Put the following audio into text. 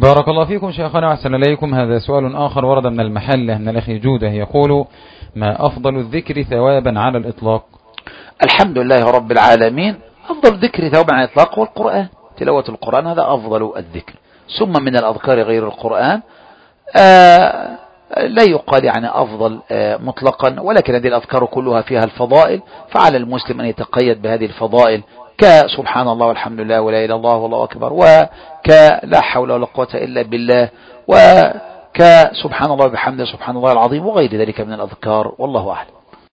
بارك الله فيكم شيخنا وأحسن إليكم. هذا سؤال آخر ورد من المحلة من الأخ جودة، يقول: ما أفضل الذكر ثوابا على الإطلاق؟ الحمد لله رب العالمين. أفضل ذكر ثوابا على الإطلاق هو القرآن، تلاوة القرآن، هذا أفضل الذكر. ثم من الأذكار غير القرآن لا يقال يعني أفضل مطلقا، ولكن هذه الأذكار كلها فيها الفضائل، فعلى المسلم أن يتقيد بهذه الفضائل، كسبحان الله والحمد لله ولا إله إلا الله والله أكبر، وكلا حول ولا قوة إلا بالله، وكسبحان الله وبحمده سبحان الله العظيم، وغير ذلك من الأذكار، والله أعلم.